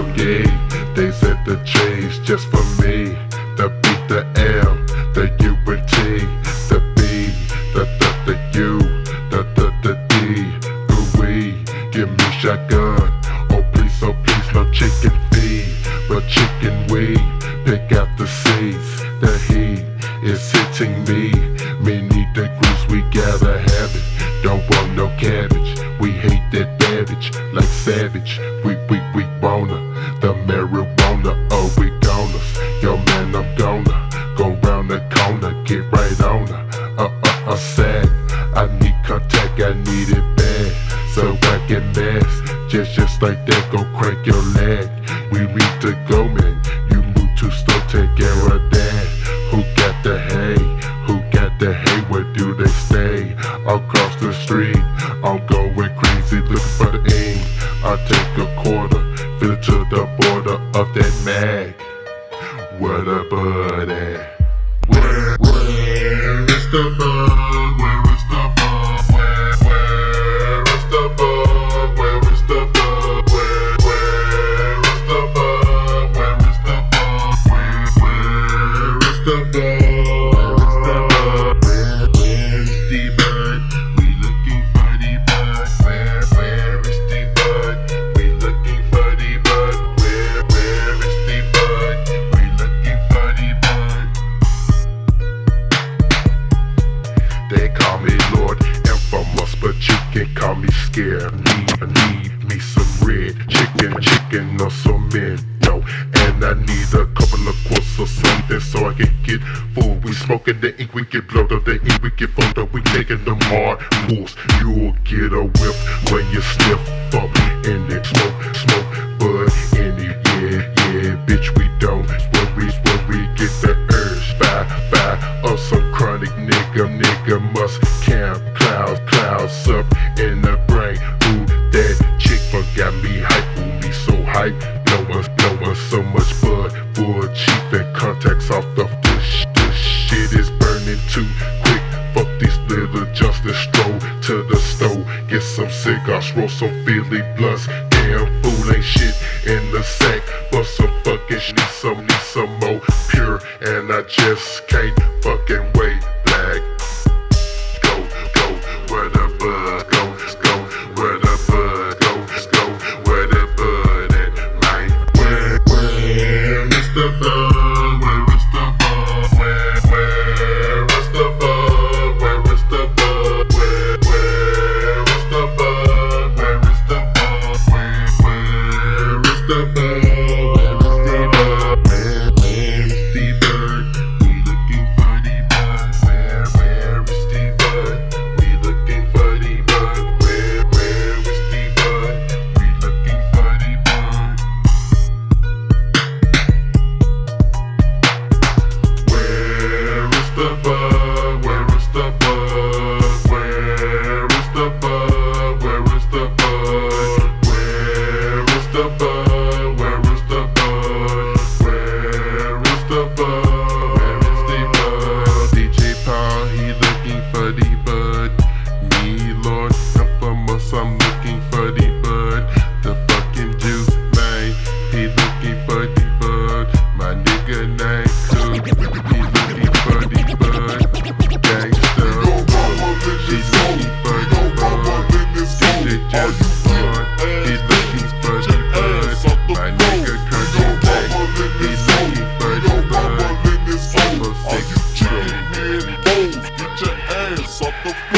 yeah. They set the chase just for me. The B, the L, the U and T, the B, the U, the D. Ooh-wee, give me shotgun. Oh please, no chicken feed, but chicken weed. Pick out the seeds, the heat is hitting me. Me need the grease, we gotta have it. Don't want no cabbage, we hate that babbage. Like savage, we wanna the marijuana. Oh, we gonna, yo man, I'm gonna go round the corner, get right on her. Sad, I need contact, I need it bad, so I can mask. Just like that, go crank your leg. We need to go, man. You move too slow, take care of that. Who got the hay? Who got the hay? Where do they stay? Across the street, I'm going crazy, looking for the ink. I take a quarter, fill it to the border of that mag. Where the bud at? Where is the bud? Where is the bud? Where is the bud? Where is the bud? Where is the bud? Where is the bud? Where is the bud? Where is the bud? Where is the bud? We looking for the bud. Where is the bud? We looking for the bud. Where is the bud? We looking for the bud. They call me Lord Infamous, but you can call me scared. I need me some red chicken or some Mendo. And I need a couple of quarts or something so I can get full. We smoking the ink, we get blowed up the ink, we get fucked up, we taking them hard pulls. You'll get a whiff when you sniff up in it. Smoke, bud in it, yeah, bitch we don't. When we get the urge, buy of some chronic nigga must camp clouds up in the brain. Ooh, that chick got me hype, ooh, me so hype. Blowing so much bud, full cheap and contacts off the this shit is burning too quick. Fuck these little Justin, stroll to the stove, get some cigars, roll some Philly blunts. Damn fool ain't shit in the sack, but some fucking shit, need some more pure, and I just can't fucking wait. Black, go, where the bud go, where the bud go, where the bud at, man. Where is the bud? Where is the bud? Where is the bud? Where is the bud? Where is the bud? Where is the bud? Where is the bud? I'm looking for the bud, the fucking juice man. He looking for the bud, my nigga name Cool. He looking for the bud, gangsta. She looking for the bud, DJ just one. He looking for the bud, my nigga Country Day. He looking for the bud, almost 6 Get your ass up the